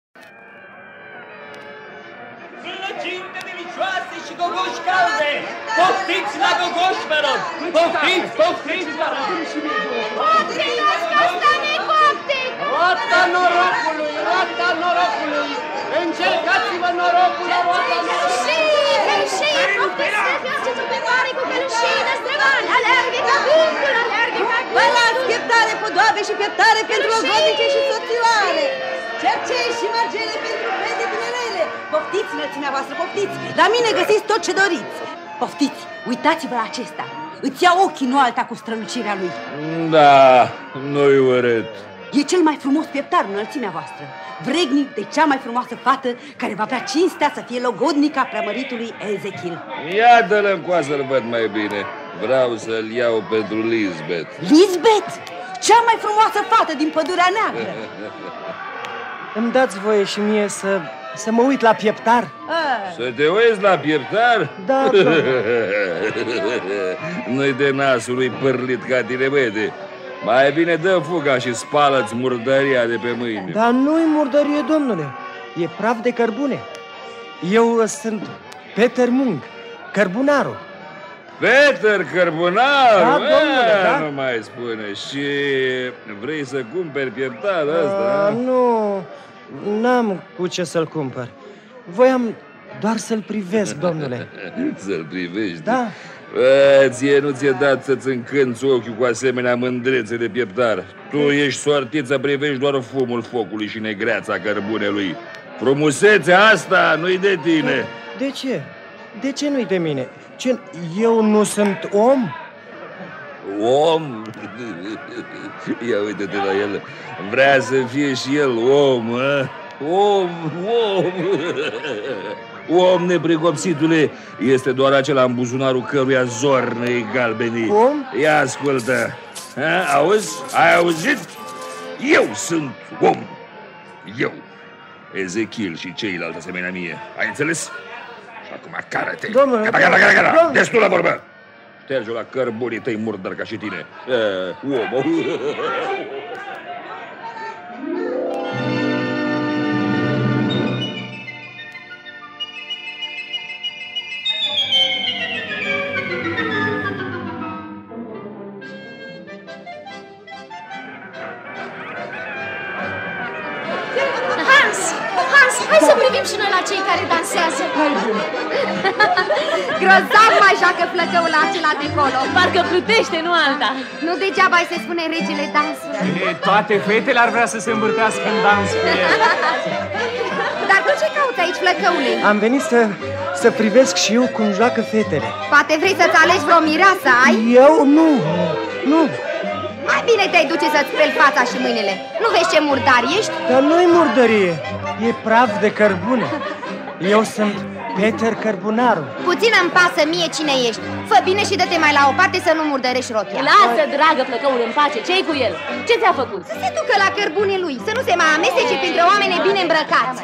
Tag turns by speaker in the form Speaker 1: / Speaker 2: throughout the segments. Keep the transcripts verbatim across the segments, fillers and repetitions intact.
Speaker 1: Plăcinte delicioase și gogoși calde! Poftiți la gogoși, vă rog! Poftiți, poftiți, vă rog!
Speaker 2: Trăiască asta necopte!
Speaker 3: Roata norocului, roata norocului! Încercați-vă norocul la roata norocului!
Speaker 2: Călășie, călășie, poftiți să mergeți pe mare cu călășie de străvan! Alergă ca vântul, alergă ca vântul!
Speaker 4: Vă las pieptare, podoabe și pieptare pentru ogodice și soțioare! Cercei și margele pentru fete tinerele! Poftiți, înălțimea voastră, poftiți! La mine găsiți tot ce doriți! Poftiți, uitați-vă la acesta! Îți ia ochii, nu alta, cu strălucirea lui.
Speaker 5: Da, nu-i urât.
Speaker 4: E cel mai frumos pieptar, înălțimea voastră, vrednic de cea mai frumoasă fată care va avea cinstea să fie logodnica preamăritului Ezechil.
Speaker 5: Ia dă-l încoa să-l văd mai bine. Vreau să-l iau pentru Lisbeth.
Speaker 4: Lisbeth? Cea mai frumoasă fată din Pădurea Neagră.
Speaker 3: Îmi dați voie și mie să, să mă uit la pieptar?
Speaker 4: A.
Speaker 5: Să te uiți la pieptar?
Speaker 3: Da,
Speaker 5: Nu-i de nasul lui pârlit ca tine, băiete. Mai bine dă fuga și spală-ți murdăria de pe mâini.
Speaker 3: Dar nu-i murdărie, domnule. E praf de cărbune. Eu sunt Peter Munk, cărbunarul.
Speaker 5: Peter Cărbunar?
Speaker 3: Da, domnule, da.
Speaker 5: Nu mai spune. Și vrei să cumperi pieptar ăsta?
Speaker 3: A, nu, n-am cu ce să-l cumpăr. Voiam doar să-l privesc, domnule.
Speaker 5: Să-l privești?
Speaker 3: Da.
Speaker 5: A, ție nu ți-e dat să-ți încânți ochiul cu asemenea mândrețe de pieptar. Tu ești sortit să privești doar fumul focului și negreața cărbunelui. Frumusețea asta nu-i de tine.
Speaker 3: De ce? De ce nu-i de mine? Ce, eu nu sunt om?
Speaker 5: Om? Ia uite-te la el. Vrea să fie și el om, a? Om, om. Om, nepricopsitule, este doar acela în buzunarul căruia zornei galbenii.
Speaker 3: Om?
Speaker 5: Ia ascultă. A, auzi? Ai auzit? Eu sunt om. Eu, Ezechil și ceilalți asemenea mie. Ai înțeles? Și acum cară-te.
Speaker 3: Domnule,
Speaker 5: Gata, gata, gata, gata.
Speaker 3: domnule.
Speaker 5: Destul la vorbă. Șterge-o la cărbunii tăi murdări ca și tine. Uh, om.
Speaker 2: Hai să privim și noi la cei care dansează. Grozav mai joacă flăcăul acela de colo.
Speaker 6: Parcă plutește, nu alta.
Speaker 2: Nu degeaba îi se spune regele dansului.
Speaker 7: E, toate fetele ar vrea să se învârtească în dans cu el.
Speaker 2: Dar tu ce cauți aici, flăcăule?
Speaker 3: Am venit să, să privesc și eu cum joacă fetele.
Speaker 2: Poate vrei să-ți alegi vreo mireasă, ai?
Speaker 3: Eu? Nu, nu.
Speaker 2: Mai bine te-ai duce să-ți speli fața și mâinile. Nu vezi ce murdar ești?
Speaker 3: Dar nu-i murdărie, e praf de cărbune. Eu sunt Peter Cărbunarul.
Speaker 2: Puțin îmi pasă mie cine ești. Fă bine și dă-te mai la o parte să nu murdărești rochia.
Speaker 6: Lasă, dragă flăcăul, în pace. Ce-i cu el? Ce ți-a făcut?
Speaker 2: Să se ducă la cărbune lui, să nu se mai amestece printre oameni bine îmbrăcați.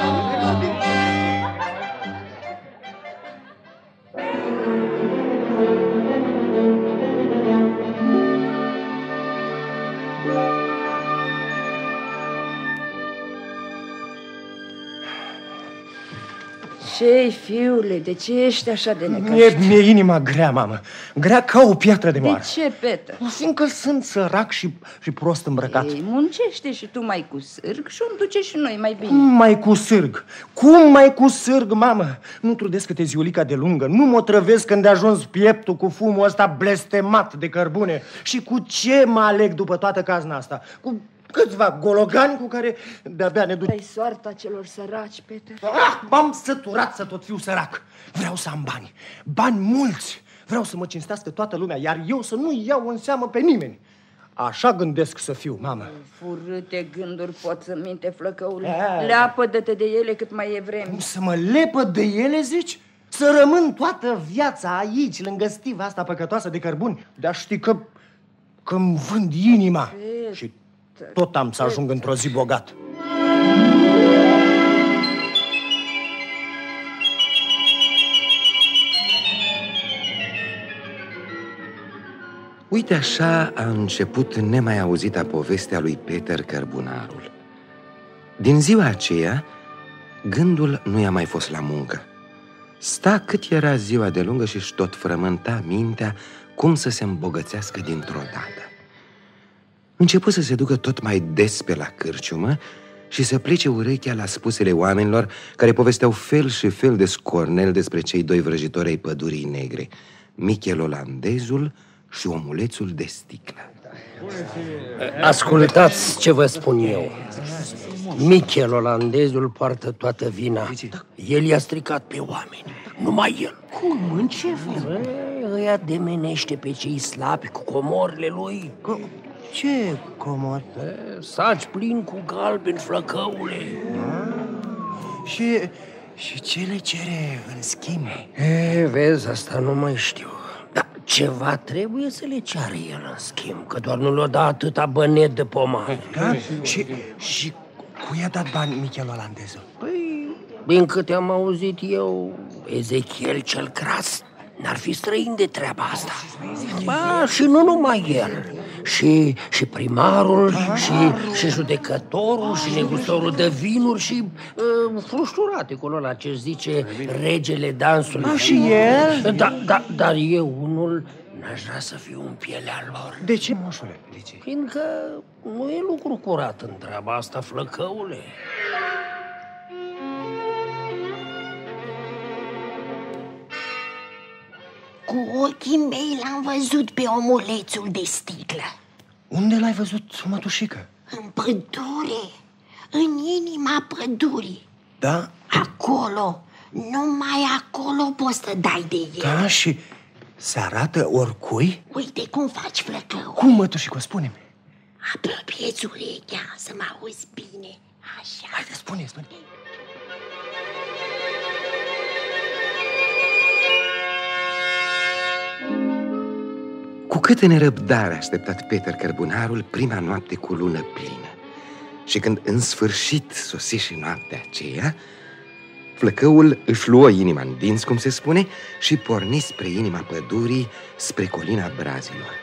Speaker 4: Ce-i, fiule, de ce ești așa de
Speaker 3: Mi-e,
Speaker 4: necăști?
Speaker 3: mi-e inima grea, mamă. Grea ca o piatră de moară.
Speaker 4: De ce, Peter?
Speaker 3: Fiindcă sunt sărac și, și prost îmbrăcat.
Speaker 4: Ei, muncește și tu mai cu sârg și îmi duce și noi mai bine.
Speaker 3: Cum mai cu sârg? Cum mai cu sârg, mamă? Nu trudesc câte ziulica de lungă. Nu mă trăvesc când de ajuns pieptul cu fumul ăsta blestemat de cărbune. Și cu ce mă aleg după toată cazna asta? Cu câțiva gologani cu care de-abia ne duc.
Speaker 4: Ai soarta celor săraci, Peter.
Speaker 3: Ah, m-am săturat să tot fiu sărac. Vreau să am bani, bani mulți. Vreau să mă cinstească toată lumea, iar eu să nu iau în seamă pe nimeni. Așa gândesc să fiu, mamă.
Speaker 4: Furâte gânduri pot să minte, flăcăule.
Speaker 3: E.
Speaker 4: Leapă-dă-te de ele cât mai e vreme.
Speaker 3: Cum să mă lepă de ele, zici? Să rămân toată viața aici, lângă stiva asta păcătoasă de cărbuni? De-a ști că, că îmi vând inima.
Speaker 4: Peter.
Speaker 3: Și tot am să ajung într-o zi bogat.
Speaker 8: Uite așa a început nemai auzita povestea lui Peter Cărbunarul. Din ziua aceea, gândul nu i-a mai fost la muncă. Sta cât era ziua de lungă și-și tot frământa mintea cum să se îmbogățească dintr-o dată. Începu să se ducă tot mai des pe la cârciumă și să plece urechea la spusele oamenilor care povesteau fel și fel de scornel despre cei doi vrăjitori ai pădurii negre, Michel Olandezul și omulețul de sticlă.
Speaker 9: Ascultați ce vă spun eu. Michel Olandezul poartă toată vina. El i-a stricat pe oameni, numai el.
Speaker 10: Cum? În ce fel?
Speaker 9: Îi ademenește pe cei slabi cu comorile lui.
Speaker 3: Ce comor?
Speaker 9: Saci plin cu galben, flăcăule.
Speaker 3: Și, și ce le cere în schimb?
Speaker 9: E, vezi, asta nu mai știu. Dar ceva trebuie să le ceară el în schimb, că doar nu le-o da atâta bănet de pomană.
Speaker 3: Da? Și, și cui i-a dat bani Michel Olandezul?
Speaker 9: Păi, din câte am auzit eu, Ezechiel cel Gras n-ar fi străin de treaba asta. Ba, și nu numai el. Și, și primarul, și, și judecătorul, și negustorul de vinuri, și uh, frușturaticul ăla ce zice regele dansului.
Speaker 3: A, și el?
Speaker 9: Da, da, dar eu unul n-aș vrea să fiu în pielea lor.
Speaker 3: De ce, moșule? De ce?
Speaker 9: Fiindcă nu e lucru curat în treaba asta, flăcăule.
Speaker 10: Cu ochii mei l-am văzut pe omulețul de sticlă.
Speaker 3: Unde l-ai văzut, mătușică?
Speaker 10: În pădure, în inima pădurii.
Speaker 3: Da?
Speaker 10: Acolo, numai acolo poți să dai de el.
Speaker 3: Da, și se arată oricui?
Speaker 10: Uite cum faci, flăcău.
Speaker 3: Cum, mătușică, spune-mi?
Speaker 10: Apropie-ți urechea să mă auzi bine. Așa.
Speaker 3: Haide, spune, spune.
Speaker 8: Cu câtă nerăbdare a așteptat Peter Cărbunarul prima noapte cu lună plină. Și când în sfârșit sosi și noaptea aceea, flăcăul își luă inima în dinți, cum se spune, și porni spre inima pădurii, spre colina Brazilor.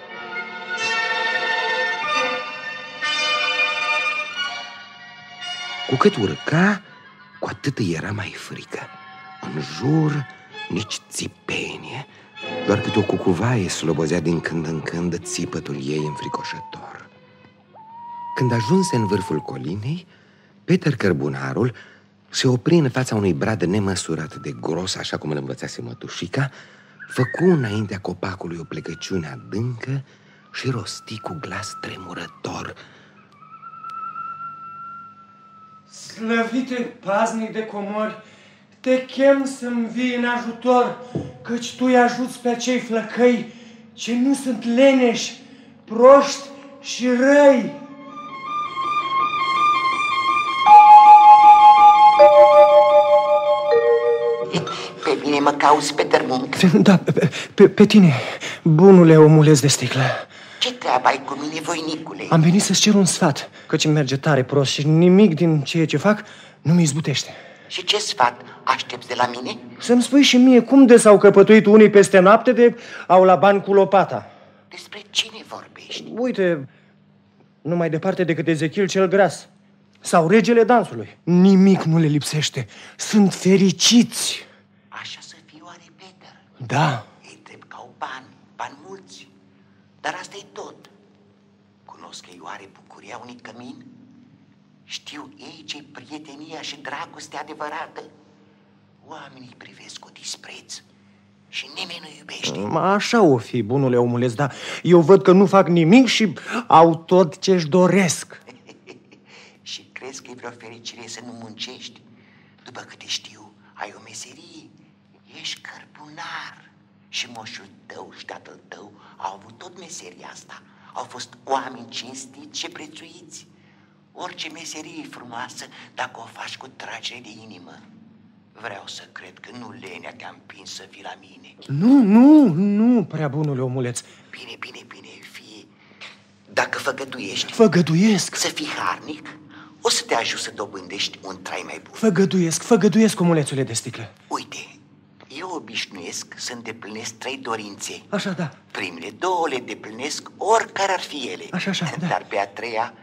Speaker 8: Cu cât urca, cu atât îi era mai frică. În jur nici țipenie, doar câte o cucuvaie slobozea din când în când țipătul ei înfricoșător. Când ajunse în vârful colinei, Peter Cărbunarul se opri în fața unui brad nemăsurat de gros, așa cum îl învățase mătușica, făcu înaintea copacului o plecăciune adâncă și rosti cu glas tremurător:
Speaker 3: Slăvite paznic de comori, te chem să-mi vii în ajutor, căci tu îi ajuți pe acei flăcăi ce nu sunt leneși, proști și răi.
Speaker 10: Pe mine mă cauți, Peter Munk?
Speaker 3: Da, pe, pe, pe tine, bunule omuleț de sticlă.
Speaker 10: Ce treabă ai cu mine, voinicule?
Speaker 3: Am venit să-ți cer un sfat, căci îmi merge tare prost și nimic din ceea ce fac nu mi izbutește.
Speaker 10: Și ce sfat aștepți de la mine?
Speaker 3: Să-mi spui și mie cum de s-au căpătuit unii peste noapte de au la bani cu lopata.
Speaker 10: Despre cine vorbești?
Speaker 3: Uite, nu mai departe decât Ezechiel cel Gras sau regele dansului. Nimic nu le lipsește. Sunt fericiți.
Speaker 10: Așa să fie oare, Peter?
Speaker 3: Da.
Speaker 10: Ei drept că au bani, bani mulți. Dar asta e tot. Cunosc ei oare bucuria unui cămin? Știu ei ce-i prietenia și dragostea adevărată? Oamenii privesc cu dispreț și nimeni nu iubește.
Speaker 3: Așa o fi, bunule omuleț, dar eu văd că nu fac nimic și au tot ce-și doresc.
Speaker 10: Și crezi că e vreo fericire să nu muncești? După câte știu, ai o meserie. Ești cărbunar. Și moșul tău și tatăl tău au avut tot meseria asta. Au fost oameni cinstiți și prețuiți. Orice meserie e frumoasă dacă o faci cu tragere de inimă. Vreau să cred că nu lenea te-a împins să vii la mine.
Speaker 3: Nu, nu, nu, prea bunule omuleț.
Speaker 10: Bine, bine, bine, fie. Dacă făgăduiești...
Speaker 3: Făgăduiesc.
Speaker 10: Să fii harnic, o să te ajut să dobândești un trai mai bun.
Speaker 3: Făgăduiesc, făgăduiesc, omulețule de sticlă.
Speaker 10: Uite, eu obișnuiesc să îndeplinesc trei dorințe.
Speaker 3: Așa, da.
Speaker 10: Primele două le îndeplinesc oricare ar fi ele.
Speaker 3: Așa, așa, da.
Speaker 10: Dar pe a treia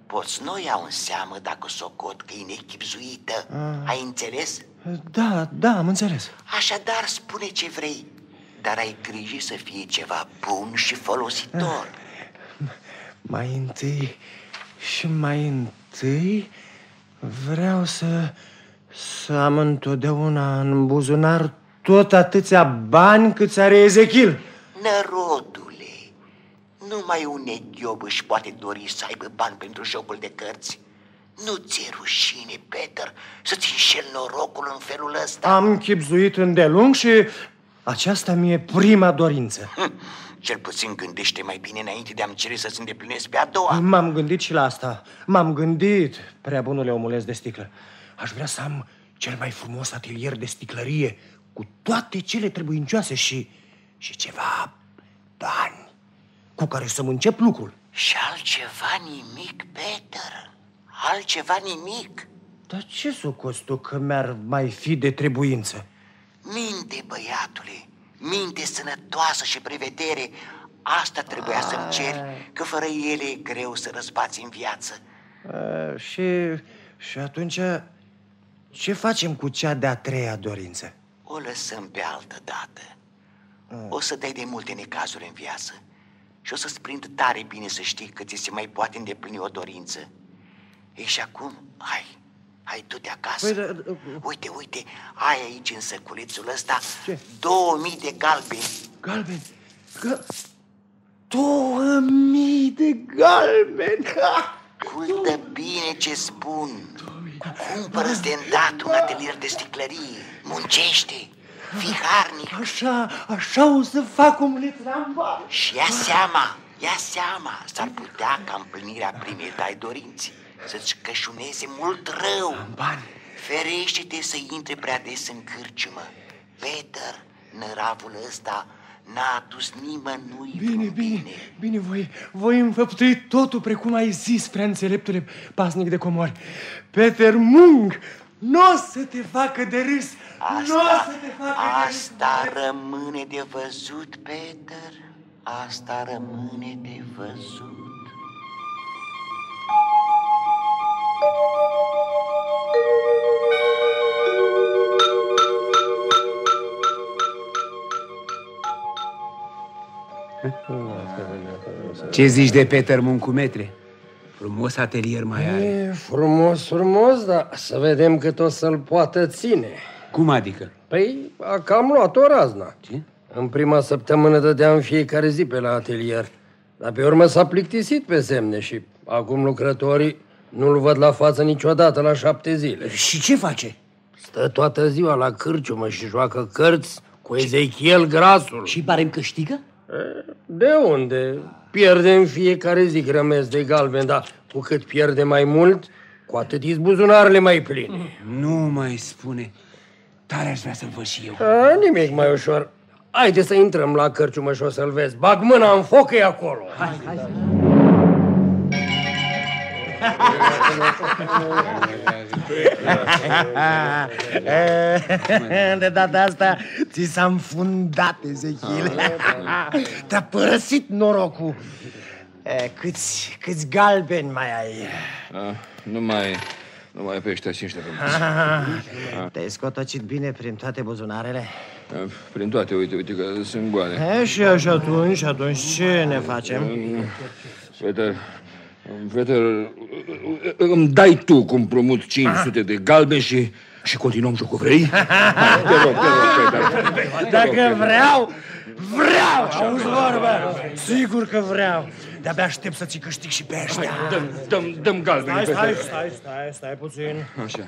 Speaker 10: poți nu iau în seamă dacă socot că e nechipzuită. Ah. Ai înțeles?
Speaker 3: Da, da, am înțeles.
Speaker 10: Așadar, spune ce vrei, dar ai grijă să fie ceva bun și folositor.
Speaker 3: Ah. Mai întâi și mai întâi vreau să, să am întotdeauna în buzunar tot atâția bani câți are Ezechiel.
Speaker 10: Nărodule, numai un neghiob își poate dori să aibă bani pentru jocul de cărți. Nu ți-e rușine, Peter, să-ți înșeli norocul în felul ăsta?
Speaker 3: Am chibzuit îndelung și aceasta mi-e prima dorință.
Speaker 10: Hm, cel puțin gândește mai bine înainte de a-mi cere să-ți îndeplinesc pe a doua.
Speaker 3: M-am gândit și la asta. M-am gândit, prea bunule omuleț de sticlă. Aș vrea să am cel mai frumos atelier de sticlărie, cu toate cele trebuincioase și, și ceva bani cu care să-mi încep lucrul.
Speaker 10: Și altceva nimic, Peter? Altceva nimic?
Speaker 3: Dar ce socoți tu că mi-ar mai fi de trebuință?
Speaker 10: Minte, băiatule, minte sănătoasă și prevedere. Asta trebuia să-mi ceri, că fără ele e greu să răspați în viață.
Speaker 3: A, și, și atunci ce facem cu cea de-a treia dorință?
Speaker 10: O lăsăm pe altă dată. O să dai de multe necazuri în viață și o să-ți prind tare bine să știi că ți se mai poate îndeplini o dorință. Ei, și acum, hai, hai du-te acasă.
Speaker 3: Păi, da,
Speaker 10: uite, uite, ai aici în săculețul ăsta
Speaker 3: ce?
Speaker 10: două mii de galbeni.
Speaker 3: Galbeni? Ga... Două mii de galbeni!
Speaker 10: Ascultă bine ce spun. Cumpără-ți de îndată un atelier de sticlărie. Muncește, fii harnic.
Speaker 3: Așa, așa o să fac, omuleț Ramban.
Speaker 10: Și ia seama, ia seama, s-ar putea ca împlinirea primei tai dorinți să-ți cășuneze mult rău.
Speaker 3: Ramban.
Speaker 10: Ferește-te să intre prea des în cârciumă. Peter, năravul ăsta n-a adus nimănui.
Speaker 3: Bine, bine, bine, voi, voi înfăptui totul precum ai zis, prea înțeleptule pasnic de comori. Peter Mung nu o să te facă de râs.
Speaker 10: Asta,
Speaker 3: n-o să te facă
Speaker 10: asta
Speaker 3: de râs.
Speaker 10: rămâne de văzut, Peter. Asta rămâne de văzut.
Speaker 11: Ce zici de Peter Muncumetre? Frumos atelier mai are.
Speaker 9: E frumos, frumos, dar să vedem cât o să-l poată ține.
Speaker 11: Cum adică?
Speaker 9: Păi, a cam luat-o razna.
Speaker 11: Ce?
Speaker 9: În prima săptămână dădeam fiecare zi pe la atelier, dar pe urmă s-a plictisit pe semne și acum lucrătorii nu-l văd la față niciodată la șapte zile.
Speaker 11: Și ce face?
Speaker 9: Stă toată ziua la cârciumă și joacă cărți cu Ezechiel Grasul.
Speaker 11: Și pare-mi câștigă?
Speaker 9: De unde? Pierde în fiecare zi grămezi de galben, dar cu cât pierde mai mult, cu atât îți buzunarele mai pline.
Speaker 11: Nu mai spune. Tare aș vrea să-l văd și eu.
Speaker 9: A, nimic mai ușor. Haide să intrăm la cărciumă și o să-l vezi. Bag mâna în foc, e acolo.
Speaker 11: Hai, hai.
Speaker 3: De data asta ți s-a înfundat, Ezechiel. Te-a părăsit norocul. Câți, câți galbeni mai ai?
Speaker 5: Ah, nu mai... Nu mai pe ăștia cinci de
Speaker 3: Te-ai scotocit bine prin toate buzunarele?
Speaker 5: Prin toate, uite, uite că sunt goale.
Speaker 3: E, și așa atunci, atunci ce ne facem?
Speaker 5: Peter, Peter, îmi dai tu cu împrumut cinci sute de galbeni și, și continuăm jocul, vrei? Hai, te rog, te rog, Peter.
Speaker 3: Dacă vreau, vreau, auzi vorba, sigur că vreau. De-abia aștept să ți câștig și pe ăștia.
Speaker 5: Dăm, dăm, dăm galbeni,
Speaker 3: Stai,
Speaker 5: Peter.
Speaker 3: stai, stai, stai, stai puțin.
Speaker 5: Așa.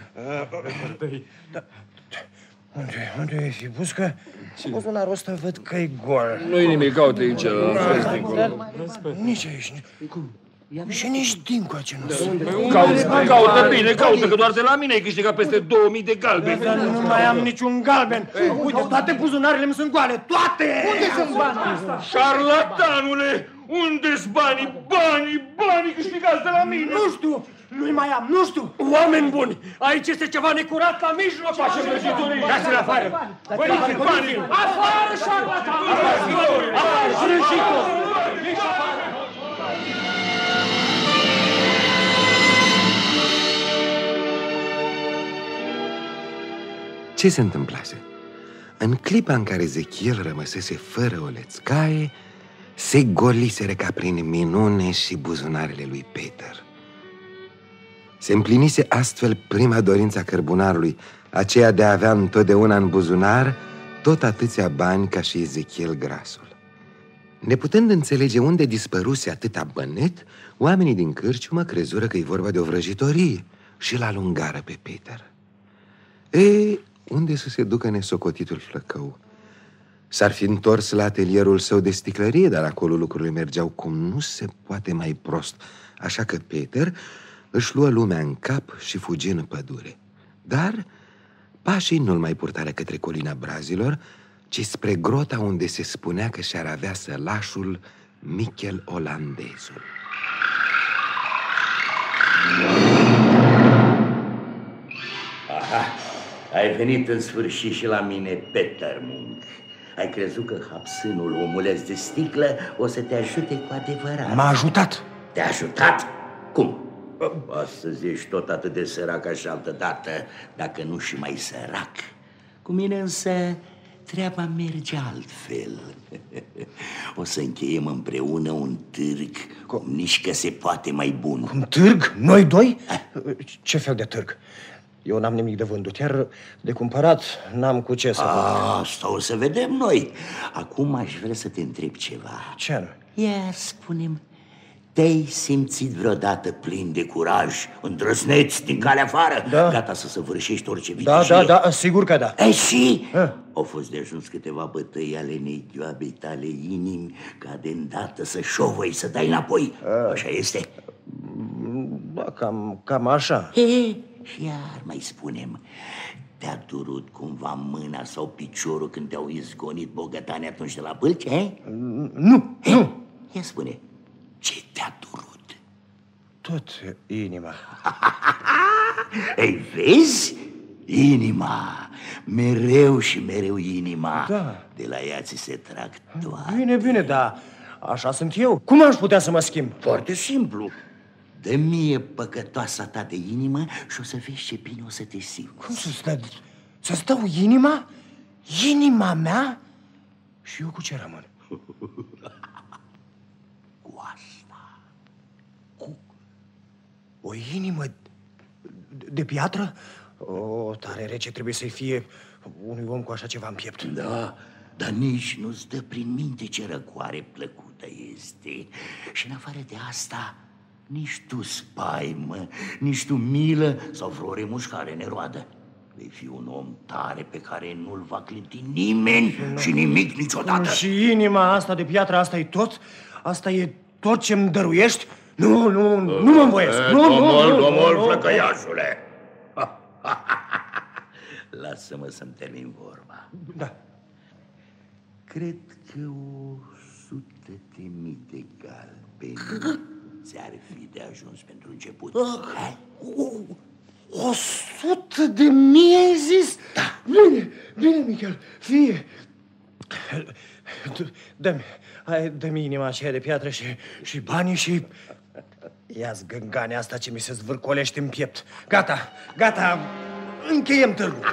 Speaker 3: Unde, unde e fi pus? Că buzunarul ăsta văd că-i gol.
Speaker 5: Nu-i nimic, caute aici, vezi dincolo.
Speaker 3: Nici aici. Cum? Și nici dincoace nu sunt.
Speaker 5: Caută, caută bine, caută, că doar de la mine ai câștigat peste două mii de galbeni.
Speaker 3: Dar nu mai am niciun galben. Uite, toate buzunarele mi sunt goale, toate!
Speaker 2: Unde sunt banii?
Speaker 5: Șarlatanule! Unde-s banii? Banii, banii câștigați de la mine!
Speaker 3: Nu știu! Nu-i mai am, nu știu!
Speaker 9: Oameni buni, aici este ceva necurat la mijloc!
Speaker 5: Face vrăjitorii! Dați-l afară! Părinții, banii!
Speaker 9: Afară, șarlatanul!
Speaker 5: Afară, vrăjitor!
Speaker 8: Ce se întâmplase? În clipa în care Ezechiel rămăsese fără o lețcaie, se goliseră ca prin minune și buzunarele lui Peter. Se împlinise astfel prima dorință a cărbunarului, aceea de a avea întotdeauna în buzunar tot atâția bani ca și Ezechiel grasul. Neputând înțelege unde dispăruse atâta bănet, oamenii din cârciumă crezură că e vorba de o vrăjitorie și l-alungară pe Peter. Ei, unde să se ducă nesocotitul flăcău? S-ar fi întors la atelierul său de sticlărie, dar acolo lucrurile mergeau cum nu se poate mai prost. Așa că Peter își luă lumea în cap și fugi în pădure. Dar pașii nu-l mai purtară către colina Brazilor, ci spre grota unde se spunea că și-ar avea sălașul Michel Olandezul.
Speaker 1: Aha, ai venit în sfârșit și la mine, Peter Munk. Ai crezut că hapsânul omuleț de sticlă o să te ajute cu adevărat?
Speaker 3: M-a ajutat.
Speaker 1: Te-a ajutat? Cum? Astăzi ești tot atât de sărac ca și altă dată, dacă nu și mai sărac. Cu mine însă treaba merge altfel. O să încheiem împreună un târg, cum nici că se poate mai bun.
Speaker 3: Un târg? Noi doi? Ce fel de târg? Eu n-am nimic de vândut, iar de cumpărat n-am cu ce să vând.
Speaker 1: Asta o să vedem noi. Acum aș vrea să te întreb ceva.
Speaker 3: Ce anume?
Speaker 1: Iar spune-mi, te-ai simțit vreodată plin de curaj, îndrăzneț din calea afară,
Speaker 3: da.
Speaker 1: Gata să săvârșești orice
Speaker 3: Da,
Speaker 1: victorie?
Speaker 3: da, da, sigur că da.
Speaker 1: E și? Ha. Au fost de ajuns câteva bătăi ale neghioabei tale inimi, ca de îndată să șovăi, să dai înapoi. A. Așa este?
Speaker 3: Da, cam, cam așa.
Speaker 1: E, și iar mai spunem, te-a durut cumva mâna sau piciorul când te-au izgonit bogătanii atunci de la Bâlci, eh?
Speaker 3: Nu, e, nu.
Speaker 1: Ia spune, ce te-a durut?
Speaker 3: Tot inima.
Speaker 1: Ei, vezi? Inima. Mereu și mereu inima.
Speaker 3: Da.
Speaker 1: De la ea ți se trag toate.
Speaker 3: Bine, bine, dar așa sunt eu. Cum aș putea să mă schimb?
Speaker 1: Foarte simplu. Dă mie păcătoasa ta de inimă și o să vezi ce bine o să te simți.
Speaker 3: Cum să-ți dau? Să-ți dau inima? Inima mea? Și eu cu ce rămân?
Speaker 1: Cu asta.
Speaker 3: Cu o inimă de piatră? O, tare rece trebuie să-i fie unui om cu așa ceva în piept.
Speaker 1: Da, dar nici nu-ți dă prin minte ce răcoare plăcută este. Și în afară de asta, nici tu spaimă, nici tu milă sau vreo remușcare neroadă. Vei fi un om tare pe care nu-l va clinti nimeni și, și nimic niciodată.
Speaker 3: Și inima asta de piatră, asta e tot? Asta e tot ce-mi dăruiești? Nu, nu, nu mă învoiesc. Nu, nu,
Speaker 1: domol, domol, flăcăiașule. Lasă-mă să-mi termin vorba.
Speaker 3: Da.
Speaker 1: Cred că o sută de mii de galbeni ți-ar fi de ajuns pentru început.
Speaker 3: O sută de mii ai zis?
Speaker 1: Da.
Speaker 3: Bine, bine, Michel, fie. Dă-mi, hai, dă-mi inima aceea de piatră și, și banii și... Ia-ți gângania asta ce mi se zvârcolește în piept. Gata, gata, încheiem târgul.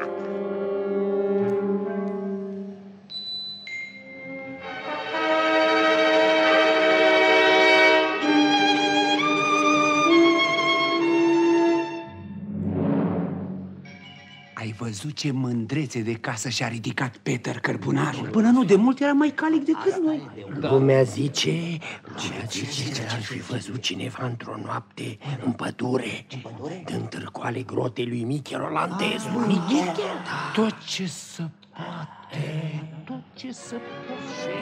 Speaker 11: Ai văzut ce mândrețe de casă și-a ridicat Peter cărbunarul? Până nu de mult era mai calic decât noi.
Speaker 9: Lumea zice, lumea zice că ar fi văzut cineva într-o noapte în pădure, dând târcoale grotei lui Michel Olandezul. Michel?
Speaker 11: Tot ce se poate, tot ce se poate.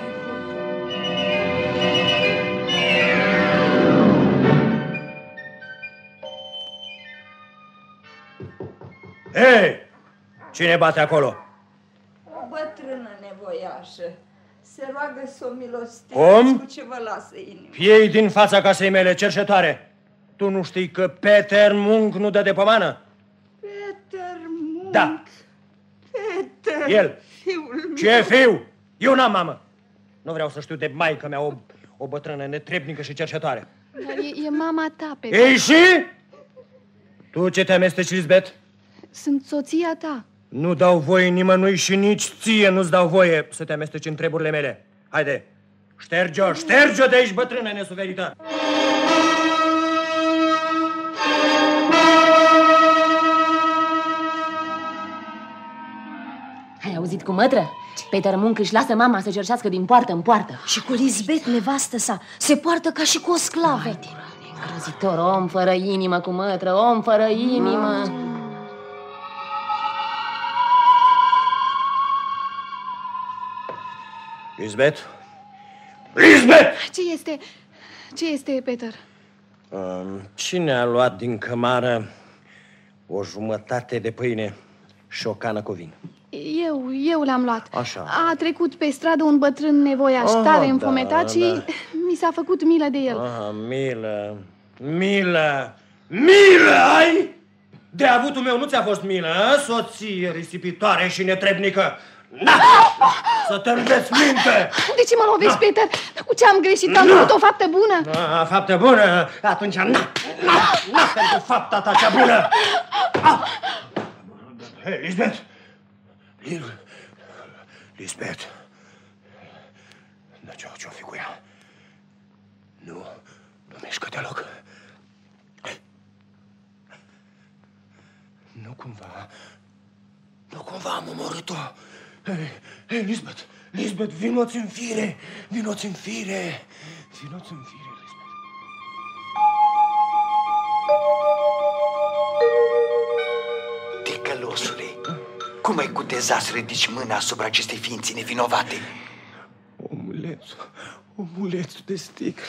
Speaker 3: Hei! Cine bate acolo?
Speaker 12: O bătrână nevoiașă. Se roagă să o milostiți
Speaker 3: Cum?
Speaker 12: cu ce vă lasă inima.
Speaker 3: Piei din fața casei mele, cercetoare. Tu nu știi că Peter Munk nu dă de pomană?
Speaker 12: Peter Munk?
Speaker 3: Da.
Speaker 12: Peter,
Speaker 3: El.
Speaker 12: fiul meu.
Speaker 3: Ce fiu? Eu n-am mamă. Nu vreau să știu de maică mea, o, o bătrână netrebnică și cercetoare.
Speaker 2: Dar e, e mama ta, Peter.
Speaker 3: Ei și? Tu ce te amesteci, Lisbeth?
Speaker 2: Sunt soția ta.
Speaker 3: Nu dau voie nimănui și nici ție nu-ți dau voie să te amesteci în treburile mele. Haide, șterge-o, șterge-o de aici, bătrâne nesuverită!
Speaker 6: Ai auzit cu mătră? Peter Munk își lasă mama să cerșească din poartă în poartă.
Speaker 2: Și cu Lisbeth, nevastă sa, se poartă ca și cu o sclavă.
Speaker 6: Vai, îngrozitor, om fără inimă cu mătră, om fără inimă. Mm.
Speaker 3: Lisbeth? Lisbeth!
Speaker 13: Ce este? Ce este, Peter?
Speaker 3: Um, cine a luat din cămară o jumătate de pâine și o cană cu vin?
Speaker 13: Eu, eu l-am luat.
Speaker 3: Așa.
Speaker 13: A trecut pe stradă un bătrân nevoiaș,
Speaker 3: oh,
Speaker 13: tare
Speaker 3: da,
Speaker 13: înfometat
Speaker 3: da.
Speaker 13: și mi s-a făcut milă de el.
Speaker 3: Ah, milă, milă, milă ai? De avutul meu nu ți-a fost milă, a? Soție risipitoare și netrebnică. Na! Să te înveți minte!
Speaker 13: De ce mă lovești, na. Peter? Cu ce am greșit? Am făcut o faptă bună?
Speaker 3: A, faptă bună? Atunci na, na, na pentru fapta ta cea bună! Ah. Hei, Lisbeth! Lisbeth! Da, ce-o fi cu ea? Nu, nu mișcă deloc. Nu cumva, nu cumva am omorât-o. Hei, hei, Lisbeth, Lisbeth, vino-ți în fire, vino-ți în fire, vino-ți în fire, Lisbeth.
Speaker 10: Ticălosule, cum ai cutezat să ridici mâna asupra acestei ființe nevinovate?
Speaker 3: Omulețul, omulețul de sticlă.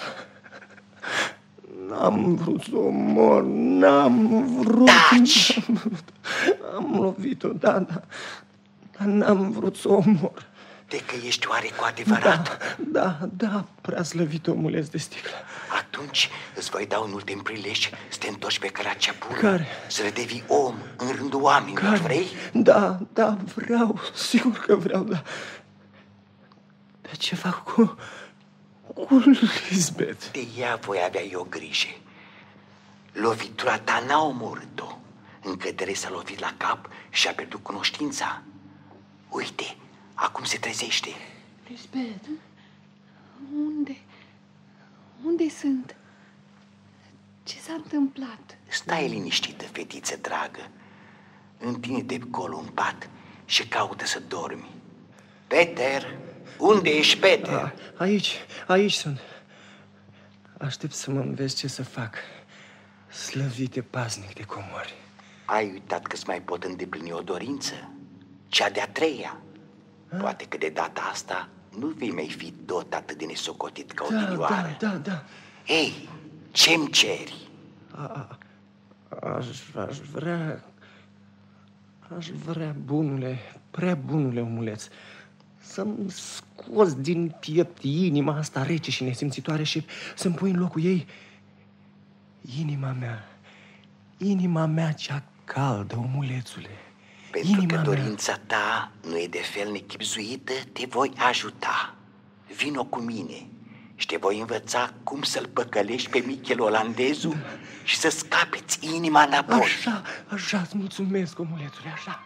Speaker 3: N-am vrut să o omor, n-am vrut.
Speaker 10: Taci!
Speaker 3: N-am vrut. Am lovit-o, da, da. Dar n-am vrut să o omor.
Speaker 10: De că ești oare cu adevărat?
Speaker 3: Da, da, da, prea slăvit omuleț de sticlă.
Speaker 10: Atunci îți voi da un ultim prilej să te întorci pe calea cea bună.
Speaker 3: Care?
Speaker 10: Să devii om în rândul oamenilor,
Speaker 3: Care?
Speaker 10: vrei?
Speaker 3: Da, da, vreau, sigur că vreau, da. Dar ce fac cu... cu Lisbeth?
Speaker 10: De ea voi avea eu grijă. Lovitura ta n-a omorât-o. Încădere s-a lovit la cap și a pierdut cunoștința. Uite, acum se trezește.
Speaker 13: Lisbeth, unde? Unde sunt? Ce s-a întâmplat?
Speaker 10: Stai liniștită, fetiță dragă. Întinde-te colo în pat și caută să dormi. Peter, unde ești, Peter?
Speaker 3: A, aici, aici sunt. Aștept să mă înveți ce să fac. Slăvite paznic de comori.
Speaker 10: Ai uitat că-ți mai pot îndeplini o dorință? Cea de-a treia. A? Poate că de data asta nu vei mai fi tot atât de nesocotit ca
Speaker 3: da,
Speaker 10: odinioară.
Speaker 3: Da, da, da.
Speaker 10: Ei, ce-mi ceri?
Speaker 3: A, aș, aș vrea... Aș vrea, bunule, prea bunule omuleț, să-mi scoți din piept inima asta rece și nesimțitoare și să-mi pui în locul ei inima mea, inima mea cea caldă, omulețule.
Speaker 10: Pentru
Speaker 3: inima
Speaker 10: că
Speaker 3: mea.
Speaker 10: dorința ta nu e de fel nechibzuită, te voi ajuta. Vino cu mine și te voi învăța cum să-l păcălești pe Michel Olandezul și să scapeți inima înapoi.
Speaker 3: Așa, așa, îți mulțumesc, omulețule, așa.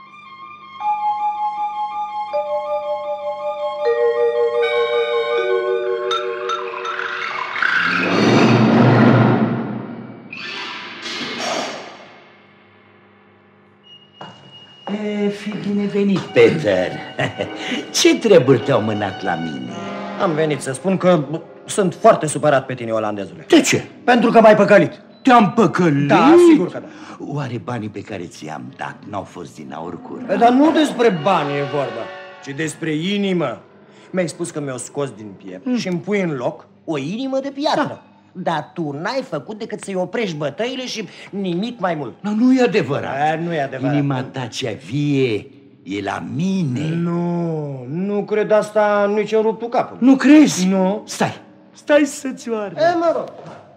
Speaker 1: E, fi binevenit, Peter. Ce treburi te-au mânat la mine?
Speaker 3: Am venit să spun că sunt foarte supărat pe tine, olandezule.
Speaker 1: De ce?
Speaker 3: Pentru că m-ai păcălit.
Speaker 1: Te-am păcălit?
Speaker 3: Da, sigur că da.
Speaker 1: Oare banii pe care ți-am dat n-au fost din aur curat?
Speaker 3: Dar nu despre bani e vorba, ci despre inimă. Mi-ai spus că mi-o scos din piept mm. și îmi pui în loc o inimă de piatră. Da. Dar tu n-ai făcut decât să-i oprești bătăile și nimic mai mult.
Speaker 1: No, nu e adevărat.
Speaker 3: A, nu e adevărat.
Speaker 1: Inima ta cea vie e la mine.
Speaker 3: Nu, nu cred asta nici în ruptul capului.
Speaker 1: Nu crezi?
Speaker 3: Nu.
Speaker 1: Stai, stai să-ți o arăt.
Speaker 3: E, mă rog.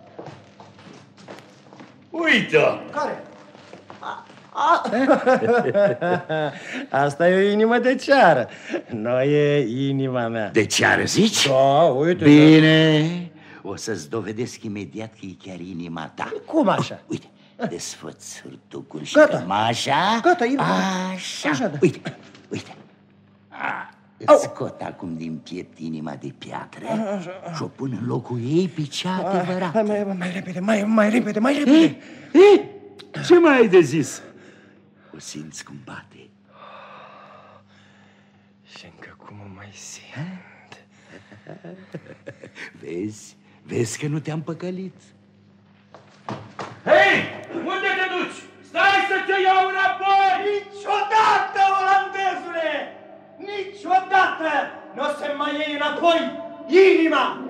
Speaker 1: Uite-o.
Speaker 3: Care? A, a. Asta e o inimă de ceară. Nu e inima mea.
Speaker 1: De ceară, zici?
Speaker 3: Da, uite.
Speaker 1: Bine. O să-ți dovedesc imediat că e chiar inima ta.
Speaker 3: Cum așa?
Speaker 1: Uite, Desfăț surtucul și
Speaker 3: Gata.
Speaker 1: cămașa.
Speaker 3: Gata, e...
Speaker 1: Așa.
Speaker 3: Așa, da.
Speaker 1: Uite, uite. A, îți scot acum din piept inima de piatră și o pun în locul ei pe cea adevărată.
Speaker 3: Mai, mai, mai repede, mai, mai repede, mai repede.
Speaker 5: Ei, ei, ce mai ai de zis?
Speaker 1: O simți cum bate.
Speaker 3: Și încă cum o mai simt.
Speaker 1: Vezi? Vezi că nu te-am păcălit.
Speaker 5: Hei, unde te duci? Stai să te iau înapoi!
Speaker 3: Niciodată, olandezule! Niciodată nu o să mai iei înapoi inima!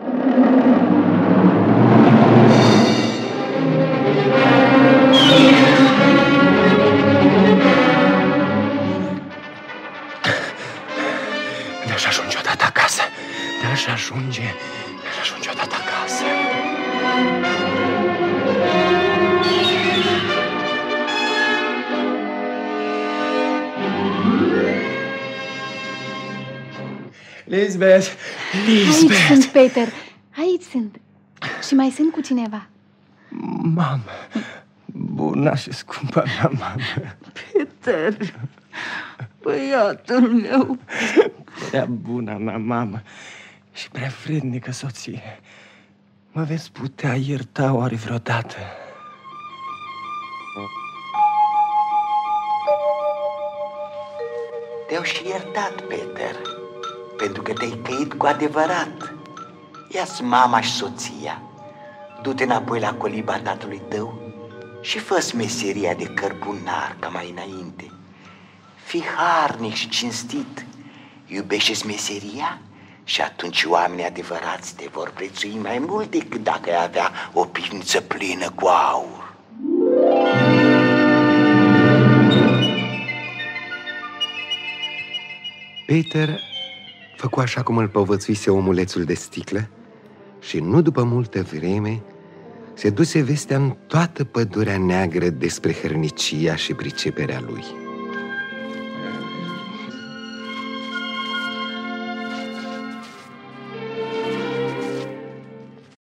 Speaker 3: De-aș ajunge odată acasă, de-aș ajunge, de-aș ajunge odată acasă. Lisbeth, Lisbeth!
Speaker 13: Aici sunt, Peter, aici sunt. Și mai sunt cu cineva.
Speaker 3: Mamă, bună și scumpă mea mamă.
Speaker 4: Peter, băiatul meu.
Speaker 3: Prea bună mea mamă și prea vrednică soție. Mă veți putea ierta oare vreodată?
Speaker 10: Te-au și iertat, Peter, pentru că te-ai căit cu adevărat. Ia-ți mama și soția, du-te înapoi la coliba tatălui tău și fă-ți meseria de cărbunar ca mai înainte. Fii harnic și cinstit, iubește-ți meseria și atunci oamenii adevărați te vor prețui mai mult decât dacă ai avea o pivniță plină cu aur.
Speaker 8: Peter făcu așa cum îl povățuise omulețul de sticlă și nu după multă vreme se duse vestea în toată pădurea neagră despre hărnicia și priceperea lui.